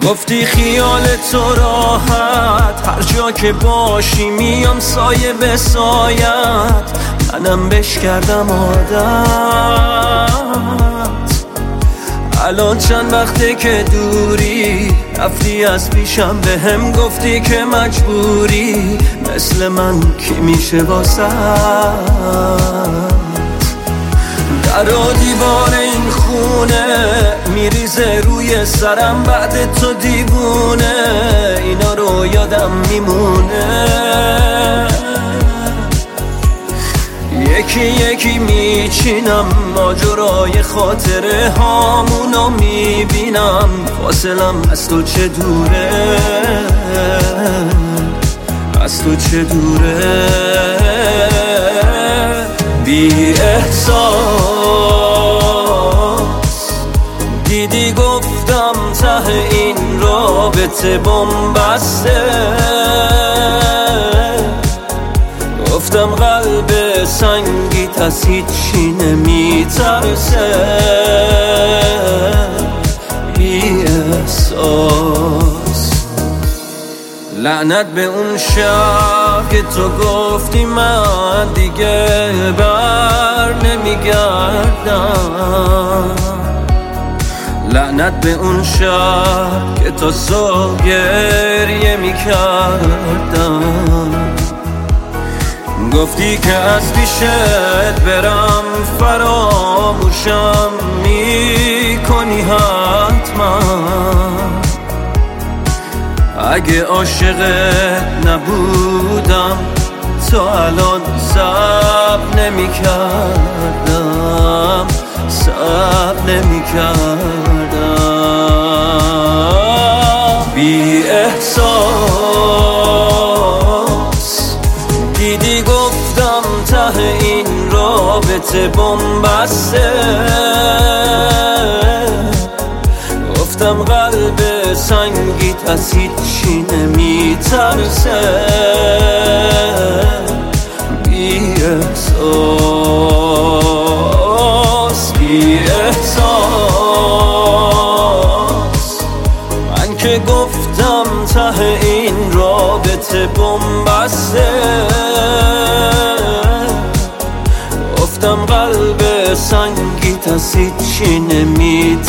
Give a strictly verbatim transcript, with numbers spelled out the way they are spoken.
گفتی خیال تو راحت، هر جا که باشی میام سایه به سایت، منم بش کردم عادت. الان چند وقته که دوری، رفتی از پیشم به هم گفتی که مجبوری، مثل من کی میشه واسه در و دیوار این خونه میریزه روی سرم بعد تو دیوونه، اینا رو یادم میمونه. یکی یکی میچینم ماجرای خاطره هامونو میبینم، فاصلم از تو چه دوره، از تو چه دوره. بی احساس دیدی گفتم ته این رابطه بن‌بسته، گفتم قلب سنگیت از هیچی نمیترسه. بی احساس لعنت به اون شب که تو گفتی من دیگه بر نمیگردم، لعنت به اون شب که تا صبح گریه میکردم. گفتی که از پیشت برم فراموشم میکنی حتما، اگه عاشقت نبودم تا الان صبر نمیکردم، صبر نمیکردم. بی احساس دیدی گفتم ته این رابطه بن‌بسته، گفتم قلب سنگیت از هیچی نمیترسه. بی احساس بی احساس من که گفتم ته این رابطه بن‌بسته، گفتم قلب سنگیت از هیچی نمیترسه.